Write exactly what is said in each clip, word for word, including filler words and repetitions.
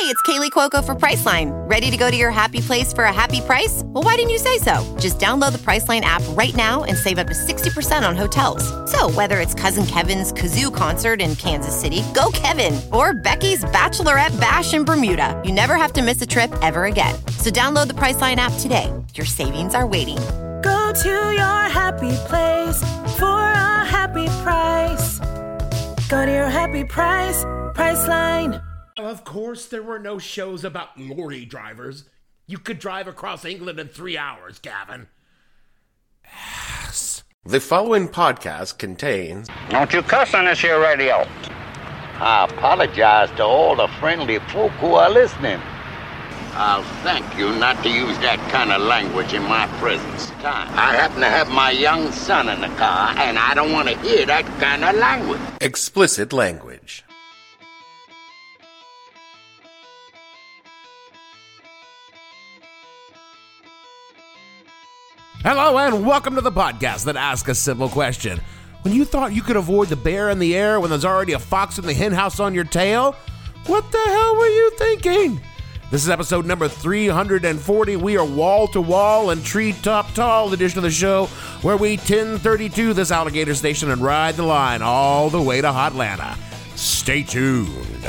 it's Kaylee Cuoco for Priceline. Ready to go to your happy place for a happy price? Well, why didn't you say so? Just download the Priceline app right now and save up to sixty percent on hotels. So whether it's Cousin Kevin's Kazoo Concert in Kansas City, go Kevin, or Becky's Bachelorette Bash in Bermuda, you never have to miss a trip ever again. So download the Priceline app today. Your savings are waiting. Go to your happy place for a happy price. Go to your happy price, Priceline. Of course, there were no shows about lorry drivers. You could drive across England in three hours, Gavin. Yes. The following podcast contains... Don't you cuss on this here radio. I apologize to all the friendly folk who are listening. I'll thank you not to use that kind of language in my presence. Time. I happen to have my young son in the car, and I don't want to hear that kind of language. Explicit language. Hello and welcome to the podcast that asks a simple question. When you thought you could avoid the bear in the air when there's already a fox in the henhouse on your tail, what the hell were you thinking? This is episode number three hundred forty. We are wall-to-wall and tree-top tall edition of the show where we ten thirty-two this alligator station and ride the line all the way to Hotlanta. Stay tuned.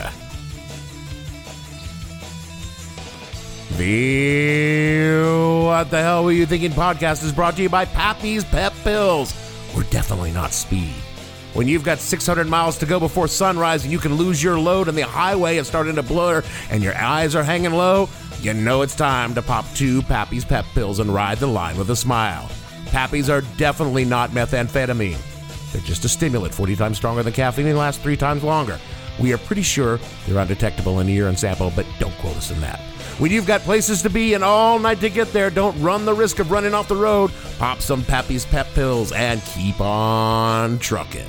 The What the Hell Were You Thinking podcast is brought to you by Pappy's Pep Pills. We're definitely not speed. When you've got six hundred miles to go before sunrise and you can lose your load and the highway is starting to blur and your eyes are hanging low, you know it's time to pop two Pappy's Pep Pills and ride the line with a smile. Pappy's are definitely not methamphetamine. They're just a stimulant forty times stronger than caffeine and last three times longer. We are pretty sure they're undetectable in a urine sample, but don't quote us in that. When you've got places to be and all night to get there, don't run the risk of running off the road. Pop some Pappy's Pep Pills and keep on trucking.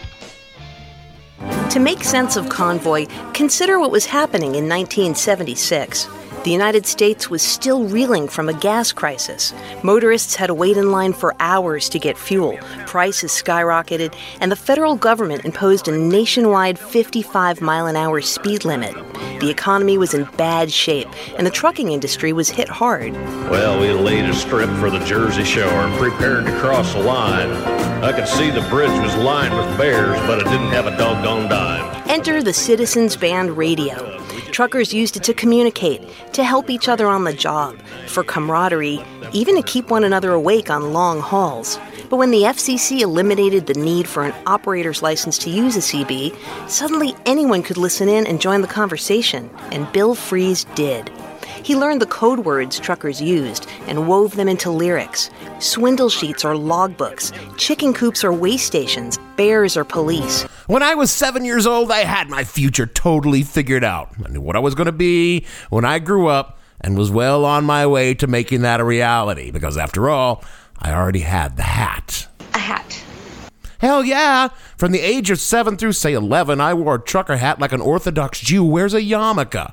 To make sense of Convoy, consider what was happening in nineteen seventy-six. The United States was still reeling from a gas crisis. Motorists had to wait in line for hours to get fuel. Prices skyrocketed, and the federal government imposed a nationwide fifty-five mile an hour speed limit. The economy was in bad shape, and the trucking industry was hit hard. Well, we laid a strip for the Jersey Shore and prepared to cross the line. I could see the bridge was lined with bears, but it didn't have a doggone dime. Enter the Citizens Band radio. Truckers used it to communicate, to help each other on the job, for camaraderie, even to keep one another awake on long hauls. But when the F C C eliminated the need for an operator's license to use a C B, suddenly anyone could listen in and join the conversation, and Bill Fries did. He learned the code words truckers used and wove them into lyrics. Swindle sheets or logbooks, chicken coops or way stations, bears or police. When I was seven years old, I had my future totally figured out. I knew what I was going to be when I grew up and was well on my way to making that a reality because, after all, I already had the hat. A hat. Hell yeah! From the age of seven through, say, eleven, I wore a trucker hat like an Orthodox Jew wears a yarmulke.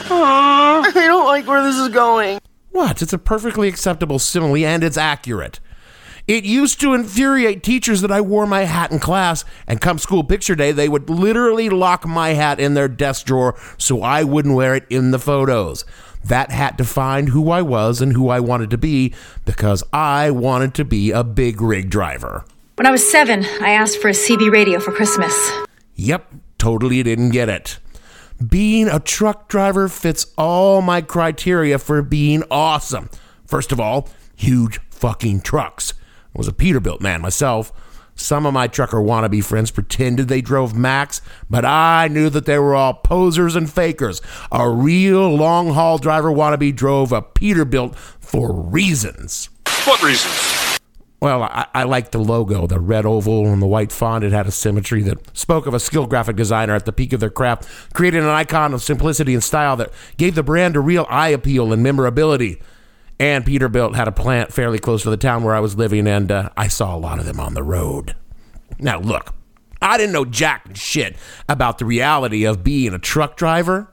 Aww, I don't like where this is going. What? It's a perfectly acceptable simile, and it's accurate. It used to infuriate teachers that I wore my hat in class, and come school picture day, they would literally lock my hat in their desk drawer so I wouldn't wear it in the photos. That hat defined who I was and who I wanted to be because I wanted to be a big rig driver. When I was seven, I asked for a C B radio for Christmas. Yep, totally didn't get it. Being a truck driver fits all my criteria for being awesome. First of all, huge fucking trucks. I was a Peterbilt man myself. Some of my trucker wannabe friends pretended they drove Max, but I knew that they were all posers and fakers. A real long-haul driver wannabe drove a Peterbilt for reasons. What reasons? Well, I, I liked the logo, the red oval and the white font. It had a symmetry that spoke of a skilled graphic designer at the peak of their craft, creating an icon of simplicity and style that gave the brand a real eye appeal and memorability. And Peterbilt had a plant fairly close to the town where I was living, and uh, I saw a lot of them on the road. Now, look, I didn't know jack shit about the reality of being a truck driver.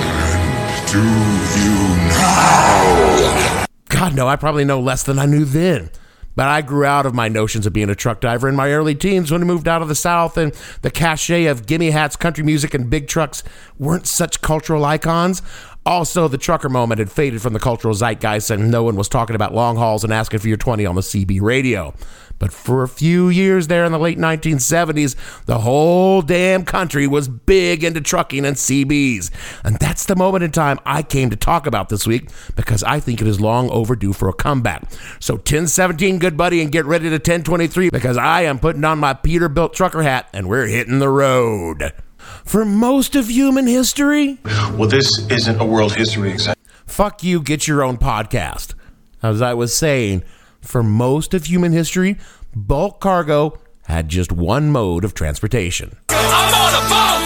And do you now? God, no, I probably know less than I knew then. But I grew out of my notions of being a truck driver in my early teens when I moved out of the South, and the cachet of gimme hats, country music, and big trucks weren't such cultural icons. Also, the trucker moment had faded from the cultural zeitgeist, and no one was talking about long hauls and asking for your twenty on the C B radio. But for a few years there in the late nineteen seventies, the whole damn country was big into trucking and C Bs. And that's the moment in time I came to talk about this week, because I think it is long overdue for a comeback. So ten seventeen, good buddy, and get ready to ten twenty-three, because I am putting on my Peterbilt trucker hat and we're hitting the road. For most of human history... Well, this isn't a world history exam. Fuck you, get your own podcast. As I was saying, for most of human history, bulk cargo had just one mode of transportation. I'm on a boat!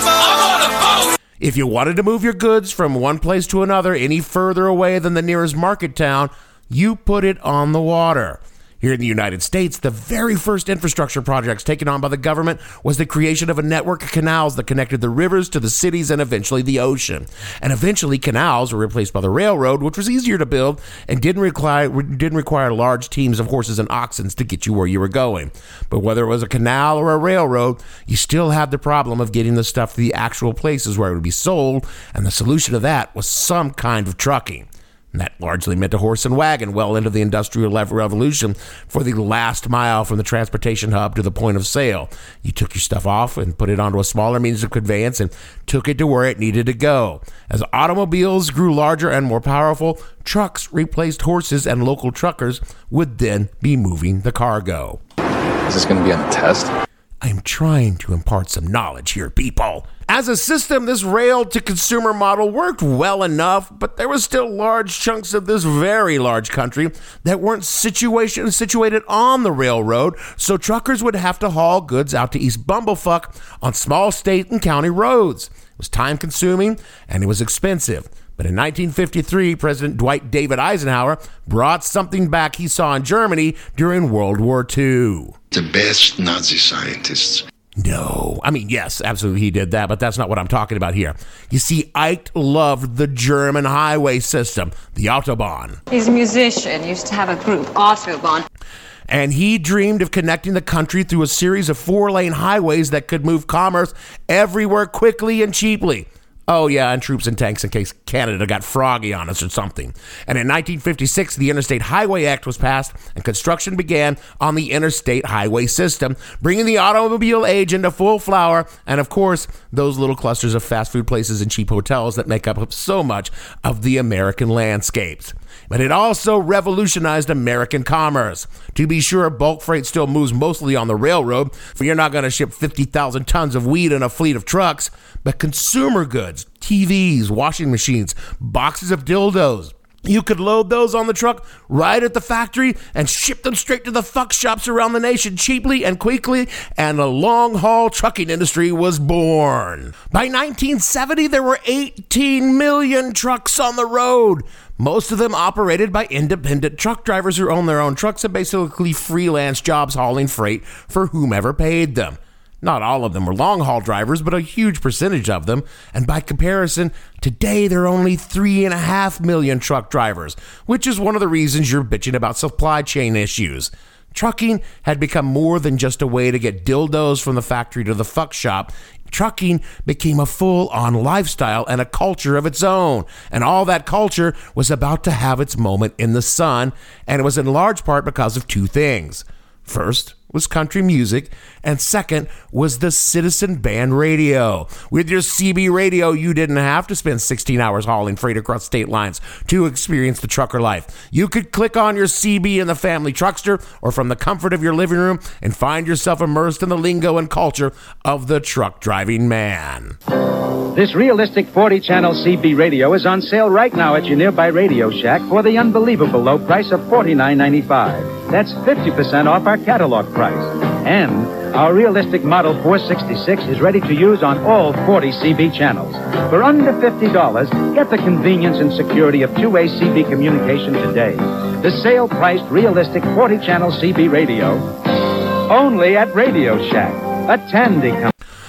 I'm on a boat! If you wanted to move your goods from one place to another any further away than the nearest market town, you put it on the water. Here in the United States, the very first infrastructure projects taken on by the government was the creation of a network of canals that connected the rivers to the cities and eventually the ocean. And eventually, canals were replaced by the railroad, which was easier to build and didn't require didn't require large teams of horses and oxen to get you where you were going. But whether it was a canal or a railroad, you still had the problem of getting the stuff to the actual places where it would be sold, and the solution to that was some kind of trucking. And that largely meant a horse and wagon well into the Industrial Revolution for the last mile from the transportation hub to the point of sale. You took your stuff off and put it onto a smaller means of conveyance and took it to where it needed to go. As automobiles grew larger and more powerful, trucks replaced horses, and local truckers would then be moving the cargo. Is this going to be on a test? I'm trying to impart some knowledge here, people. As a system, this rail-to-consumer model worked well enough, but there was still large chunks of this very large country that weren't situation, situated on the railroad, so truckers would have to haul goods out to East Bumblefuck on small state and county roads. It was time-consuming, and it was expensive. But in nineteen fifty-three, President Dwight David Eisenhower brought something back he saw in Germany during World War Two. The best Nazi scientists. No. I mean, yes, absolutely he did that, but that's not what I'm talking about here. You see, Ike loved the German highway system, the Autobahn. He's a musician, used to have a group, Autobahn. And he dreamed of connecting the country through a series of four-lane highways that could move commerce everywhere quickly and cheaply. Oh, yeah, and troops and tanks in case Canada got froggy on us or something. And in nineteen fifty-six, the Interstate Highway Act was passed, and construction began on the interstate highway system, bringing the automobile age into full flower, and of course, those little clusters of fast food places and cheap hotels that make up so much of the American landscapes. But it also revolutionized American commerce. To be sure, bulk freight still moves mostly on the railroad, for you're not going to ship fifty thousand tons of weed in a fleet of trucks, but consumer goods, T Vs, washing machines, boxes of dildos, you could load those on the truck right at the factory and ship them straight to the fuck shops around the nation cheaply and quickly, and a long-haul trucking industry was born. By nineteen seventy, there were eighteen million trucks on the road. Most of them operated by independent truck drivers who own their own trucks and basically freelance jobs hauling freight for whomever paid them. Not all of them were long-haul drivers, but a huge percentage of them. And by comparison, today there are only three and a half million truck drivers, which is one of the reasons you're bitching about supply chain issues. Trucking had become more than just a way to get dildos from the factory to the fuck shop. Trucking became a full-on lifestyle and a culture of its own. And all that culture was about to have its moment in the sun, and it was in large part because of two things. First was country music, and second was the citizen band radio. With your C B radio, you didn't have to spend sixteen hours hauling freight across state lines to experience the trucker life. You could click on your C B in the family truckster or from the comfort of your living room and find yourself immersed in the lingo and culture of the truck driving man. This realistic forty-channel C B radio is on sale right now at your nearby Radio Shack for the unbelievable low price of forty-nine ninety-five. That's fifty percent off our catalog price. And our realistic Model four sixty-six is ready to use on all forty C B channels. For under fifty dollars, get the convenience and security of two-way C B communication today. The sale-priced realistic forty-channel C B radio, only at Radio Shack, a Tandy company.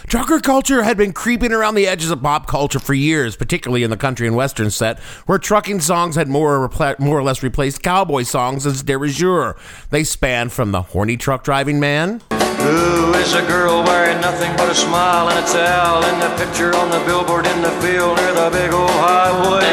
Trucker culture had been creeping around the edges of pop culture for years, particularly in the country and western set, where trucking songs had more or, repla- more or less replaced cowboy songs as de rigueur. They spanned from the horny truck driving man. Who is a girl wearing nothing but a smile and a towel in the picture on the billboard in the field near the big old highway?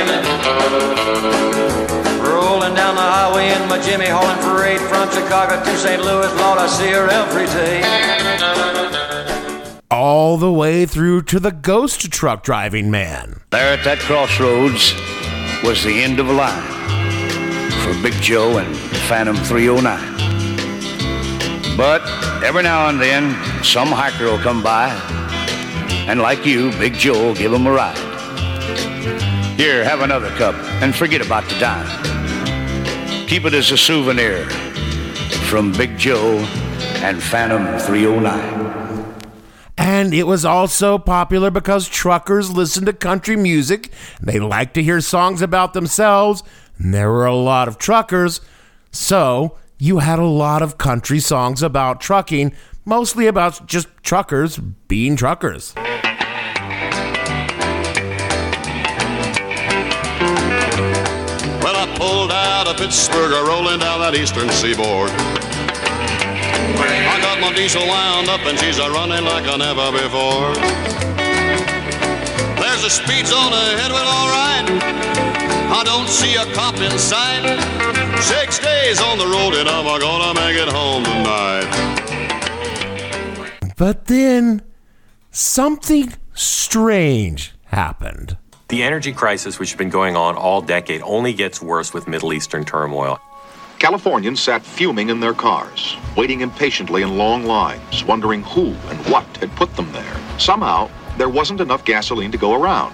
Rolling down the highway in my Jimmy hauling freight from Chicago to Saint Louis, Lord, I see her every day. All the way through to the ghost truck driving man. There at that crossroads was the end of a line for Big Joe and Phantom three oh nine. But every now and then, some hiker will come by, and like you, Big Joe will give him a ride. Here, have another cup, and forget about the dime. Keep it as a souvenir from Big Joe and Phantom three oh nine. And it was also popular because truckers listened to country music. They liked to hear songs about themselves, and there were a lot of truckers. So you had a lot of country songs about trucking, mostly about just truckers being truckers. Well, I pulled out of Pittsburgh, rolling down that eastern seaboard. I got my diesel wound up and she's a running like I never before. There's a speed zone ahead, well, all right. I don't see a cop in sight. Six days on the road and I'm gonna make it home tonight. But then something strange happened. The energy crisis, which has been going on all decade, only gets worse with Middle Eastern turmoil. Californians sat fuming in their cars, waiting impatiently in long lines, wondering who and what had put them there. Somehow, there wasn't enough gasoline to go around.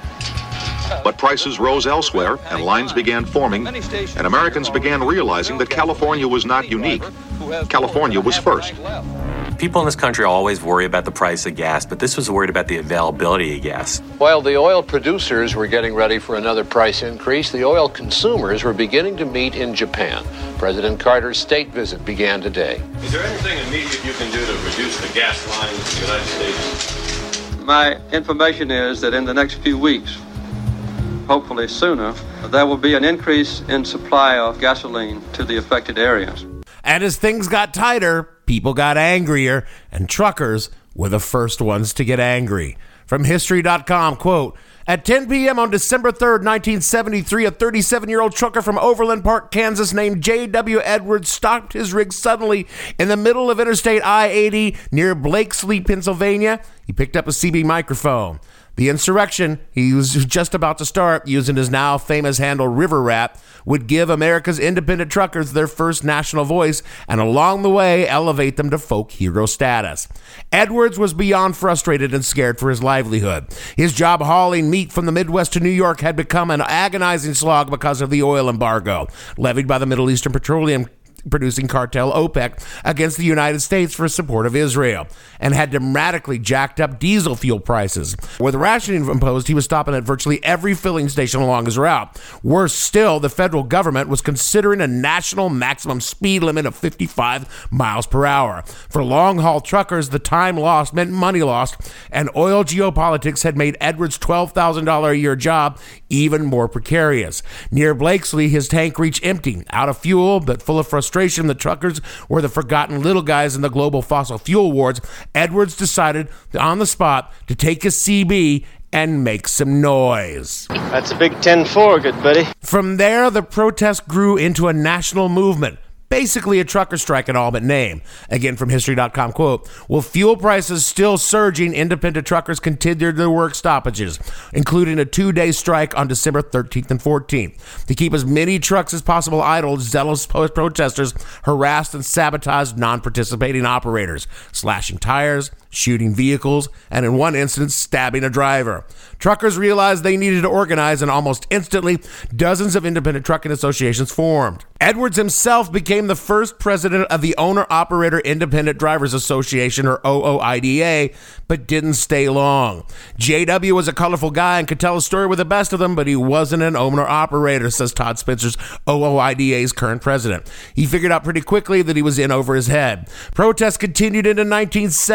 But prices rose elsewhere, and lines began forming, and Americans began realizing that California was not unique. California was first. People in this country always worry about the price of gas, but this was worried about the availability of gas. While the oil producers were getting ready for another price increase, the oil consumers were beginning to meet in Japan. President Carter's state visit began today. Is there anything immediate you can do to reduce the gas lines in the United States? My information is that in the next few weeks, hopefully sooner, there will be an increase in supply of gasoline to the affected areas. And as things got tighter, people got angrier, and truckers were the first ones to get angry. From history dot com, quote, at ten p.m. on December third, nineteen seventy-three, a thirty-seven-year-old trucker from Overland Park, Kansas named J W Edwards stopped his rig suddenly in the middle of Interstate I eighty near Blakesley, Pennsylvania. He picked up a C B microphone. The insurrection he was just about to start, using his now famous handle River Rat, would give America's independent truckers their first national voice and along the way elevate them to folk hero status. Edwards was beyond frustrated and scared for his livelihood. His job hauling meat from the Midwest to New York had become an agonizing slog because of the oil embargo levied by the Middle Eastern Petroleum producing cartel OPEC against the United States for support of Israel, and had dramatically jacked up diesel fuel prices. With rationing imposed, he was stopping at virtually every filling station along his route. Worse still, the federal government was considering a national maximum speed limit of fifty-five miles per hour. For long-haul truckers, the time lost meant money lost, and oil geopolitics had made Edwards' twelve thousand dollars a year job even more precarious. Near Blakesley, his tank reached empty, out of fuel, but full of frustration. The truckers were the forgotten little guys in the global fossil fuel wars. Edwards decided on the spot to take a C B and make some noise. That's a big ten four, good buddy. From there, the protest grew into a national movement. Basically a trucker strike in all but name. Again, from history dot com, quote, with fuel prices still surging, independent truckers continued their work stoppages, including a two-day strike on December thirteenth and fourteenth. To keep as many trucks as possible idle, zealous protesters harassed and sabotaged non-participating operators, slashing tires, shooting vehicles, and in one instance, stabbing a driver. Truckers realized they needed to organize, and almost instantly, dozens of independent trucking associations formed. Edwards himself became the first president of the Owner-Operator Independent Drivers Association, or O O I D A, but didn't stay long. J W was a colorful guy and could tell a story with the best of them, but he wasn't an owner-operator, says Todd Spencer's O O I D A's current president. He figured out pretty quickly that he was in over his head. Protests continued into nineteen seventy-four,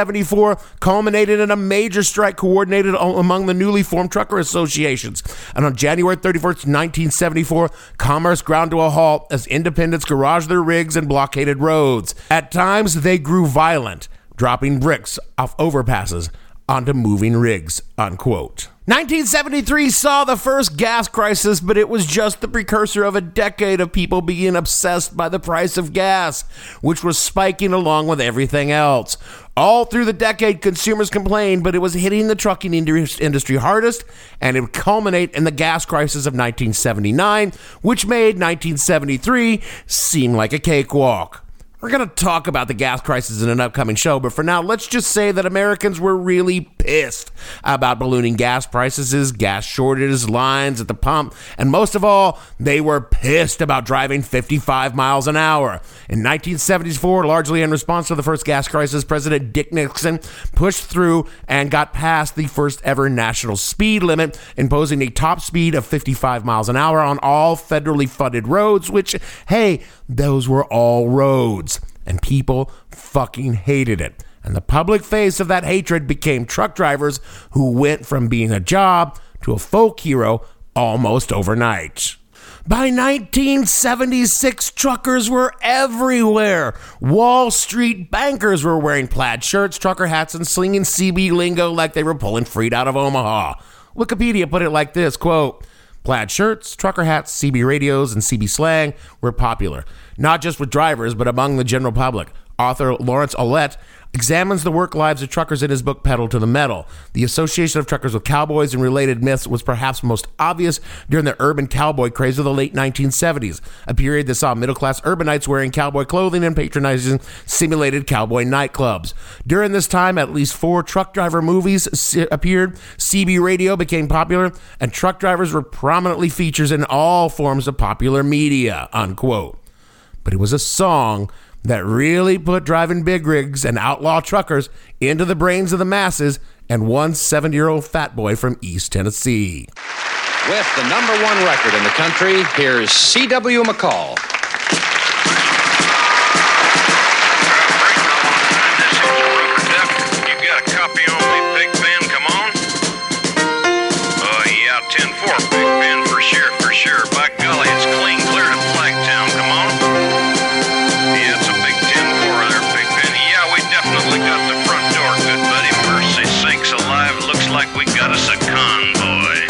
seventy-four culminated in a major strike coordinated among the newly formed trucker associations. And on January thirty-first, nineteen seventy-four, commerce ground to a halt as independents garaged their rigs and blockaded roads. At times, they grew violent, dropping bricks off overpasses onto moving rigs, unquote. nineteen seventy-three saw the first gas crisis, but it was just the precursor of a decade of people being obsessed by the price of gas, which was spiking along with everything else. All through the decade, consumers complained, but it was hitting the trucking industry hardest, and it would culminate in the gas crisis of nineteen seventy-nine, which made nineteen seventy-three seem like a cakewalk. We're going to talk about the gas crisis in an upcoming show, but for now, let's just say that Americans were really pissed about ballooning gas prices, gas shortages, lines at the pump, and most of all, they were pissed about driving fifty-five miles an hour. In nineteen seventy-four, largely in response to the first gas crisis, President Dick Nixon pushed through and got past the first ever national speed limit, imposing a top speed of fifty-five miles an hour on all federally funded roads, which, hey, those were all roads. And people fucking hated it. And the public face of that hatred became truck drivers who went from being a job to a folk hero almost overnight. By nineteen seventy-six, truckers were everywhere. Wall Street bankers were wearing plaid shirts, trucker hats, and slinging C B lingo like they were pulling freight out of Omaha. Wikipedia put it like this, quote, plaid shirts, trucker hats, C B radios, and C B slang were popular, not just with drivers, but among the general public. Author Lawrence Ouellette examines the work lives of truckers in his book Pedal to the Metal. The association of truckers with cowboys and related myths was perhaps most obvious during the urban cowboy craze of the late nineteen seventies, a period that saw middle-class urbanites wearing cowboy clothing and patronizing simulated cowboy nightclubs. During this time, at least four truck driver movies appeared, C B radio became popular, and truck drivers were prominently featured in all forms of popular media, unquote. But it was a song that really put driving big rigs and outlaw truckers into the brains of the masses and one seventy-year-old fat boy from East Tennessee. With the number one record in the country, here's C W McCall. You got a copy on me, Big Ben? Come on. Oh, yeah, ten four, Big Ben, for sure, for sure. By golly, it's clean clear to Flagtown. Come on. Yeah, it's a big ten four there, Big Ben. Yeah, we definitely got the front door, good buddy. Mercy sakes alive, looks like we got us a convoy.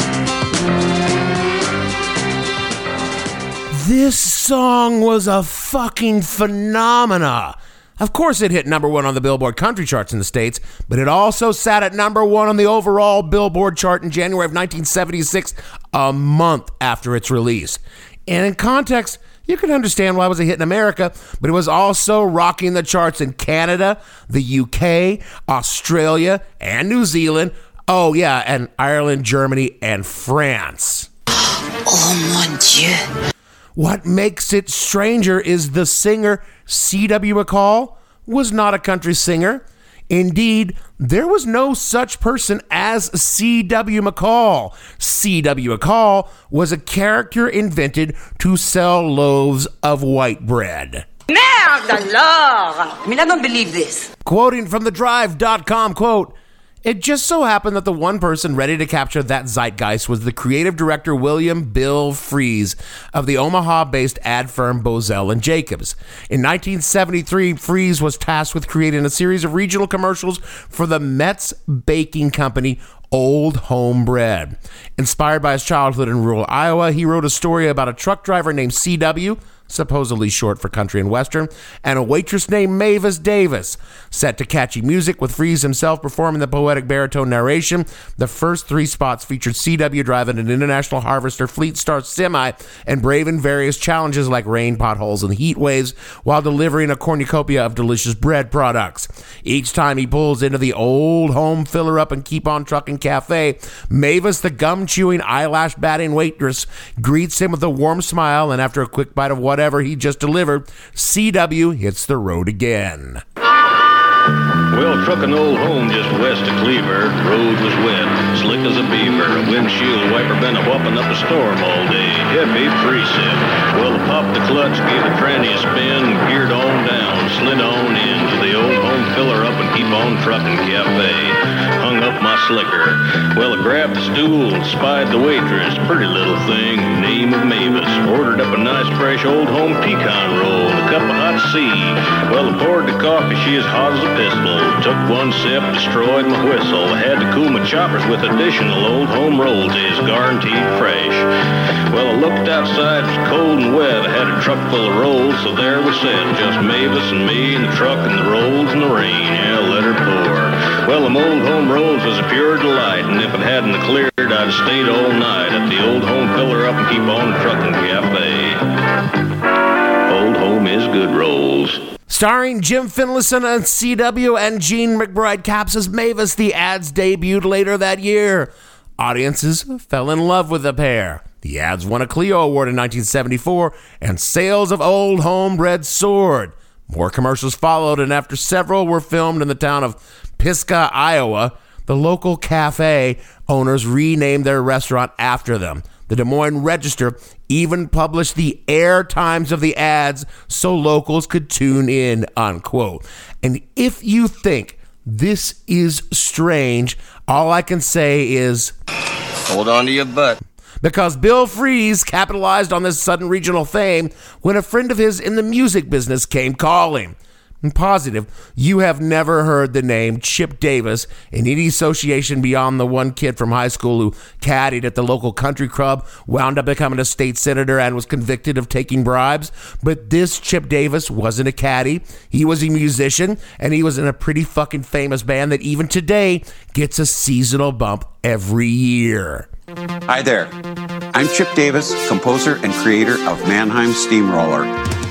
This song was a fucking phenomena. Of course, it hit number one on the Billboard country charts in the States, but it also sat at number one on the overall Billboard chart in January of nineteen seventy-six, a month after its release. And in context, you can understand why it was a hit in America, but it was also rocking the charts in Canada, the U K, Australia, and New Zealand. Oh, yeah, and Ireland, Germany, and France. Oh, mon Dieu. What makes it stranger is the singer C W McCall was not a country singer. Indeed, there was no such person as C W McCall. C W McCall was a character invented to sell loaves of white bread. Merde alors! I mean, I don't believe this. Quoting from the drive dot com, quote, it just so happened that the one person ready to capture that zeitgeist was the creative director William Bill Fries of the Omaha-based ad firm Bozell and Jacobs. In nineteen seventy-three, Fries was tasked with creating a series of regional commercials for the Metz baking company Old Home Bread. Inspired by his childhood in rural Iowa, he wrote a story about a truck driver named C W, supposedly short for country and western, and a waitress named Mavis Davis. Set to catchy music with Fries himself performing the poetic baritone narration, the first three spots featured C W driving an International Harvester Fleet Star semi and braving various challenges like rain, potholes, and heat waves while delivering a cornucopia of delicious bread products. Each time he pulls into the Old Home Filler Up and Keep On Trucking Cafe, Mavis, the gum-chewing, eyelash-batting waitress, greets him with a warm smile, and after a quick bite of what Whatever he just delivered, C W hits the road again. Well, trucking Old Home just west of Cleaver, road was wet, slick as a beaver, a windshield wiper been a whopping up a storm all day, heavy precip. Well, popped the clutch, gave the tranny a spin, geared on down, slid on into the Old Home fill her up and keep on trucking cafe. Hung up my slicker. Well, I grabbed the stool and spied the waitress, pretty little thing, name of Mavis. Ordered up a nice fresh old home pecan roll and a cup of hot C. Well, I poured the coffee, she as hot as a pistol. Took one sip, destroyed my whistle. I had to cool my choppers with additional old home rolls, is guaranteed fresh. Well, I looked outside, it was cold and wet. I had a truck full of rolls, so there we sat, just Mavis and me and the truck and the rolls and the rain. Yeah, let her pour. Well, them old home rolls was a pure delight, and if it hadn't cleared, I'd have stayed all night at the old home filler up and keep on trucking cafe. Old home is good rolls. Starring Jim Finlayson on C W and Jean McBride caps as Mavis, the ads debuted later that year. Audiences fell in love with the pair. The ads won a Clio Award in nineteen seventy-four, and sales of Old Homebred soared. More commercials followed, and after several were filmed in the town of Pisgah, Iowa, the local cafe owners renamed their restaurant after them. The Des Moines Register even published the air times of the ads so locals could tune in, unquote. And if you think this is strange, all I can say is, hold on to your butt. Because Bill Fries capitalized on this sudden regional fame when a friend of his in the music business came calling. I'm positive you have never heard the name Chip Davis in any association beyond the one kid from high school who caddied at the local country club, wound up becoming a state senator, and was convicted of taking bribes. But this Chip Davis wasn't a caddy. He was a musician, and he was in a pretty fucking famous band that even today gets a seasonal bump every year. Hi there. I'm Chip Davis, composer and creator of Mannheim Steamroller.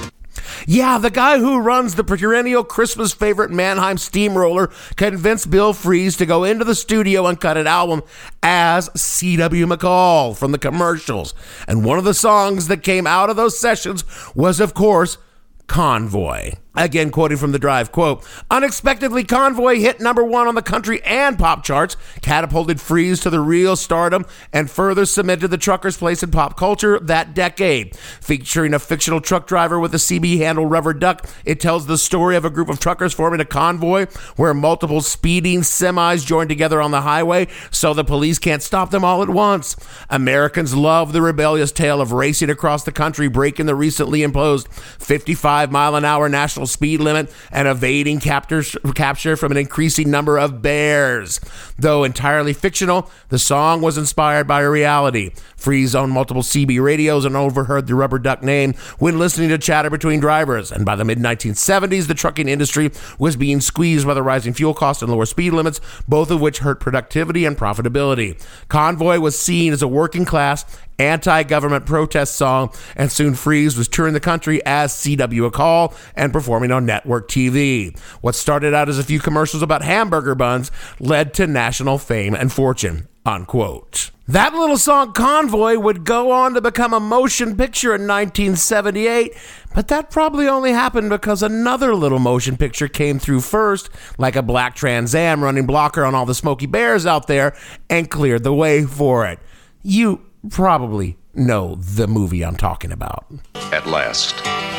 Yeah, the guy who runs the perennial Christmas favorite Mannheim Steamroller convinced Bill Fries to go into the studio and cut an album as C W McCall from the commercials. And one of the songs that came out of those sessions was, of course, Convoy. Again, quoting from The Drive, quote, unexpectedly, Convoy hit number one on the country and pop charts, catapulted Fries to the real stardom, and further cemented the trucker's place in pop culture that decade. Featuring a fictional truck driver with a C B handle rubber duck, it tells the story of a group of truckers forming a convoy where multiple speeding semis join together on the highway so the police can't stop them all at once. Americans love the rebellious tale of racing across the country, breaking the recently imposed fifty-five mile an hour national speed limit and evading capture, capture from an increasing number of bears. Though entirely fictional, the song was inspired by a reality. Fries owned multiple C B radios and overheard the rubber duck name when listening to chatter between drivers. And by the mid nineteen seventies, the trucking industry was being squeezed by the rising fuel costs and lower speed limits, both of which hurt productivity and profitability. Convoy was seen as a working class, anti-government protest song, and soon Fries was touring the country as C W McCall and performing on network T V. What started out as a few commercials about hamburger buns led to national fame and fortune, unquote. That little song Convoy would go on to become a motion picture in nineteen seventy-eight, but that probably only happened because another little motion picture came through first, like a black Trans Am running blocker on all the Smokey Bears out there, and cleared the way for it. You probably know the movie I'm talking about. At last,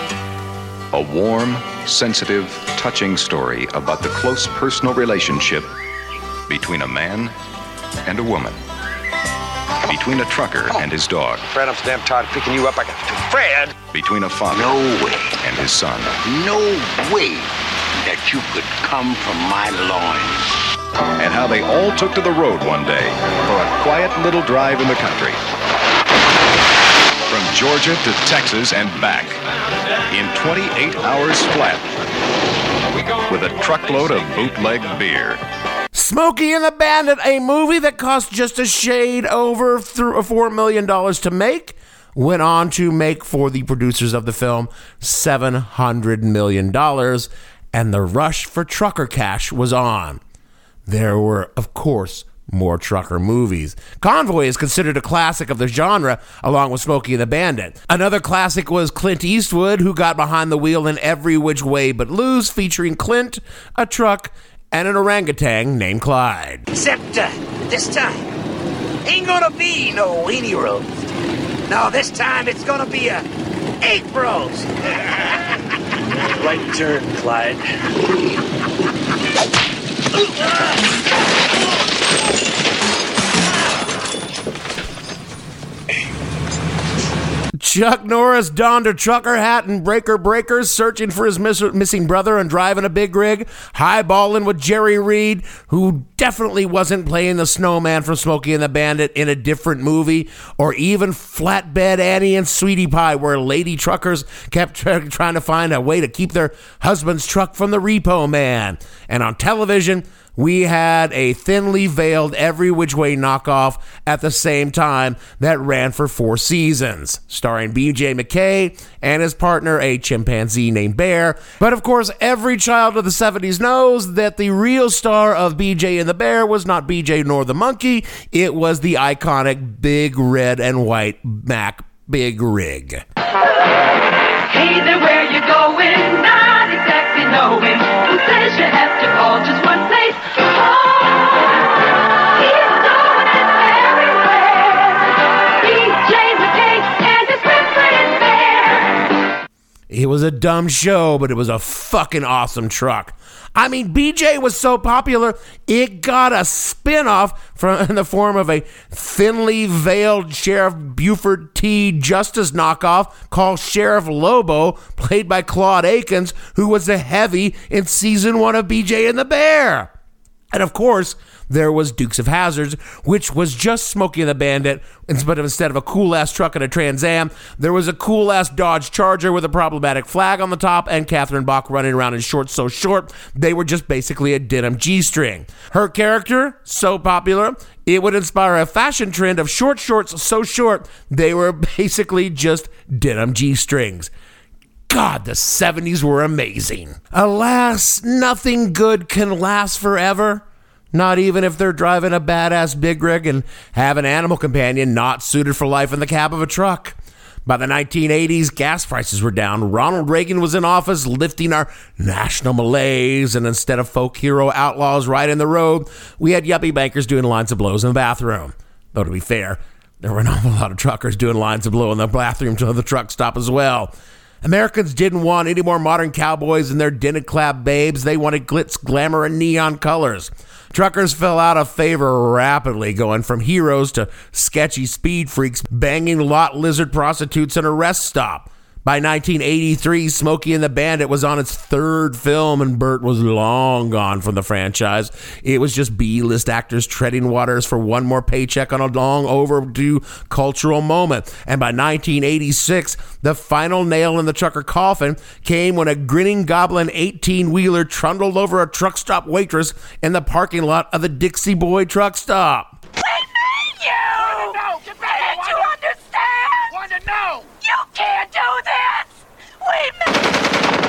a warm, sensitive, touching story about the close personal relationship between a man and a woman, between a trucker and his dog. Fred, I'm so damn tired of picking you up. I got to. Fred! Between a father no way. and his son. No way that you could come from my loins. And how they all took to the road one day for a quiet little drive in the country. From Georgia to Texas and back in twenty-eight hours flat with a truckload of bootleg beer. Smokey and the Bandit, a movie that cost just a shade over four million dollars to make, went on to make for the producers of the film seven hundred million dollars, and the rush for trucker cash was on. There were, of course, more trucker movies. Convoy is considered a classic of the genre, along with Smokey and the Bandit. Another classic was Clint Eastwood, who got behind the wheel in Every Which Way But Loose, featuring Clint, a truck, and an orangutan named Clyde. Except uh, this time, ain't gonna be no weenie roast. No, this time it's gonna be a ape roast. Right turn, Clyde. Chuck Norris donned a trucker hat and breaker breakers, searching for his miss- missing brother and driving a big rig, highballing with Jerry Reed, who definitely wasn't playing the snowman from Smokey and the Bandit in a different movie, or even Flatbed Annie and Sweetie Pie, where lady truckers kept tra- trying to find a way to keep their husband's truck from the repo man. And on television, we had a thinly veiled Every Which Way knockoff at the same time that ran for four seasons, starring B J McKay and his partner, a chimpanzee named Bear. But of course, every child of the seventies knows that the real star of B J and the Bear was not B J nor the monkey. It was the iconic big red and white Mack Big Rig. Hey there, where you going? Not exactly knowing. Who says you have to call just one place? Oh, he's going everywhere. B J McKay and his friend Bear. It was a dumb show, but it was a fucking awesome truck. I mean, B J was so popular, it got a spin-off from, in the form of a thinly veiled Sheriff Buford T. Justice knockoff called Sheriff Lobo, played by Claude Akins, who was a heavy in season one of B J and the Bear. And of course, there was Dukes of Hazzard, which was just Smokey and the Bandit, but instead of a cool-ass truck and a Trans Am, there was a cool-ass Dodge Charger with a problematic flag on the top and Catherine Bach running around in shorts so short, they were just basically a denim G-string. Her character, so popular, it would inspire a fashion trend of short shorts so short, they were basically just denim G-strings. God, the seventies were amazing. Alas, nothing good can last forever. Not even if they're driving a badass big rig and have an animal companion not suited for life in the cab of a truck. By the nineteen eighties, gas prices were down. Ronald Reagan was in office lifting our national malaise, and instead of folk hero outlaws riding the road, we had yuppie bankers doing lines of blows in the bathroom. Though to be fair, there were an awful lot of truckers doing lines of blow in the bathroom to the truck stop as well. Americans didn't want any more modern cowboys and their dinner-clad babes. They wanted glitz, glamour, and neon colors. Truckers fell out of favor rapidly, going from heroes to sketchy speed freaks banging lot lizard prostitutes in a rest stop. By nineteen eighty-three, Smokey and the Bandit was on its third film, and Burt was long gone from the franchise. It was just B-list actors treading waters for one more paycheck on a long overdue cultural moment. And by nineteen eighty-six, the final nail in the trucker coffin came when a grinning goblin eighteen-wheeler trundled over a truck stop waitress in the parking lot of the Dixie Boy truck stop. We made you! No, Didn't you understand? Want to know? You can't do this! We made...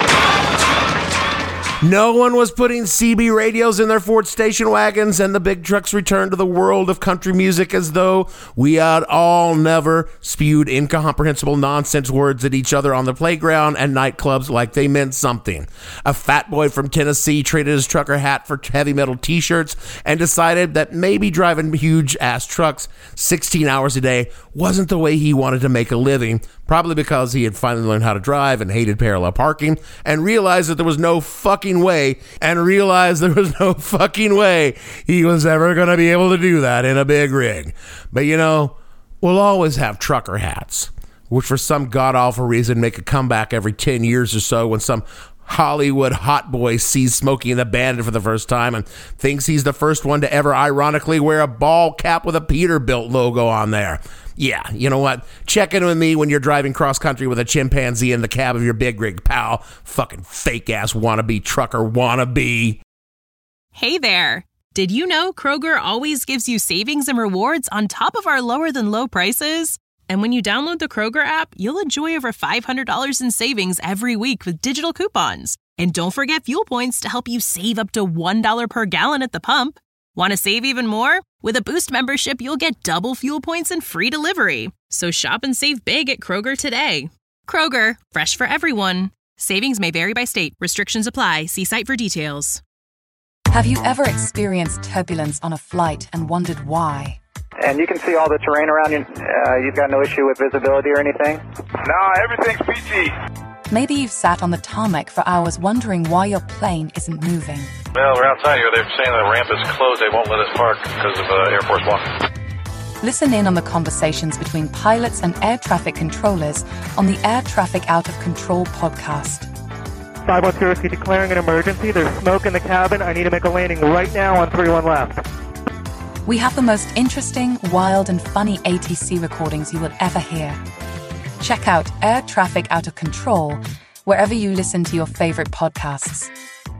No one was putting C B radios in their Ford station wagons, and the big trucks returned to the world of country music as though we had all never spewed incomprehensible nonsense words at each other on the playground and nightclubs like they meant something. A fat boy from Tennessee traded his trucker hat for heavy metal t-shirts and decided that maybe driving huge-ass trucks sixteen hours a day wasn't the way he wanted to make a living, probably because he had finally learned how to drive and hated parallel parking and realized that there was no fucking way and realized there was no fucking way he was ever going to be able to do that in a big rig. But you know, we'll always have trucker hats, which for some god-awful reason make a comeback every ten years or so when some Hollywood hot boy sees Smokey and the Bandit for the first time and thinks he's the first one to ever ironically wear a ball cap with a Peterbilt logo on there. Yeah, you know what? Check in with me when you're driving cross-country with a chimpanzee in the cab of your big rig, pal. Fucking fake-ass wannabe trucker wannabe. Hey there. Did you know Kroger always gives you savings and rewards on top of our lower-than-low prices? And when you download the Kroger app, you'll enjoy over five hundred dollars in savings every week with digital coupons. And don't forget fuel points to help you save up to one dollar per gallon at the pump. Want to save even more? With a Boost membership, you'll get double fuel points and free delivery. So shop and save big at Kroger today. Kroger, fresh for everyone. Savings may vary by state. Restrictions apply. See site for details. Have you ever experienced turbulence on a flight and wondered why? And you can see all the terrain around you. Uh, you've got no issue with visibility or anything? No, everything's P G. Maybe you've sat on the tarmac for hours wondering why your plane isn't moving. Well, we're outside here. They're saying the ramp is closed. They won't let us park because of uh, Air Force One. Listen in on the conversations between pilots and air traffic controllers on the Air Traffic Out of Control podcast. five one zero, declaring an emergency. There's smoke in the cabin. I need to make a landing right now on three one left. We have the most interesting, wild, and funny A T C recordings you will ever hear. Check out Air Traffic Out of Control wherever you listen to your favorite podcasts.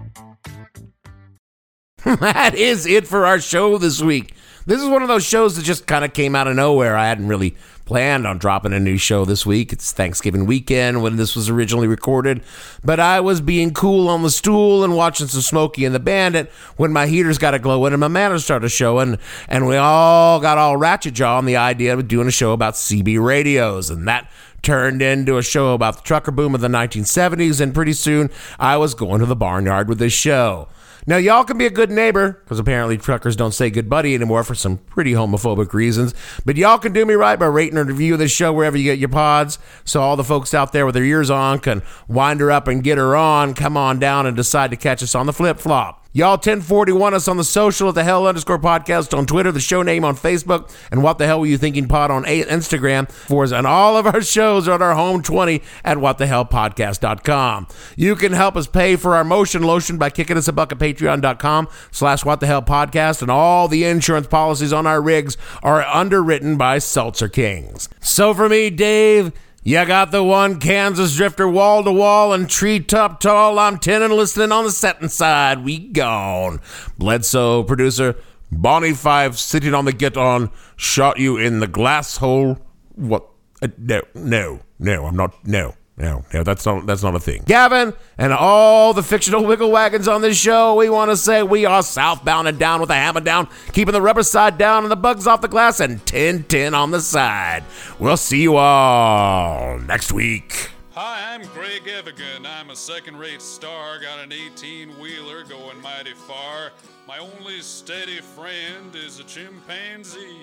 That is it for our show this week. This is one of those shows that just kind of came out of nowhere. I hadn't really planned on dropping a new show this week. It's Thanksgiving weekend when this was originally recorded, but I was being cool on the stool and watching some Smokey and the Bandit when my heaters got a glowing and my manners started showing, and we all got all ratchet jaw on the idea of doing a show about C B radios, and that turned into a show about the trucker boom of the nineteen seventies, and pretty soon I was going to the barnyard with this show. Now, y'all can be a good neighbor, because apparently truckers don't say good buddy anymore for some pretty homophobic reasons, but y'all can do me right by rating and reviewing this show wherever you get your pods, so all the folks out there with their ears on can wind her up and get her on, come on down and decide to catch us on the flip-flop. Y'all ten forty-one us on the social at the hell underscore podcast on Twitter, the show name on Facebook, and what the hell were you thinking pod on Instagram for us. And all of our shows are at our home twenty at what the hell podcast dot com. You can help us pay for our motion lotion by kicking us a buck at patreon.com slash what the hell podcast. And all the insurance policies on our rigs are underwritten by Seltzer Kings. So for me, Dave, you got the one Kansas drifter wall to wall and treetop tall. I'm ten and listening on the setting side. We gone. Bledsoe producer Bonnie Five sitting on the get on shot you in the glass hole. What? Uh, no, no, no. I'm not. No, no, no. That's not. That's not a thing. Gavin and all the fictional wiggle wagons on this show. We want to say we are southbound and down with a hammer down, keeping the rubber side down and the bugs off the glass, and ten ten on the side. We'll see you all next week. Hi, I'm Greg Evigan. I'm a second-rate star, got an eighteen-wheeler going mighty far. My only steady friend is a chimpanzee.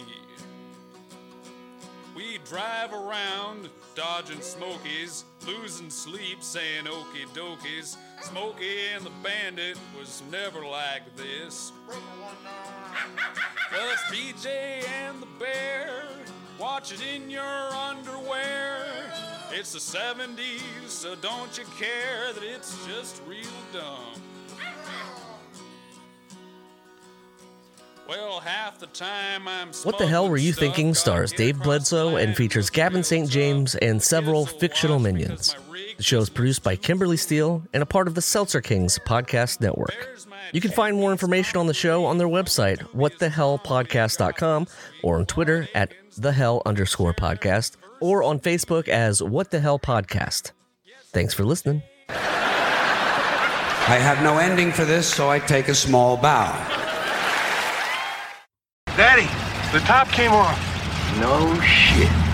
We drive around, dodging Smokies, losing sleep, saying okie dokies. Smokey and the Bandit was never like this. Well, it's B J and the Bear, watch it in your underwear. It's the seventies, so don't you care that it's just real dumb. Well, half the time I'm What the Hell Were You Thinking stars Dave Bledsoe and features Gavin Saint James and several fictional minions. The show is produced by Kimberly Steele and a part of the Seltzer Kings podcast network. You can find more information on the show on their website, what the hell podcast dot com, or on Twitter at thehell underscore podcast, or on Facebook as What the Hell Podcast. Thanks for listening. I have no ending for this, so I take a small bow. Daddy, the top came off. No shit.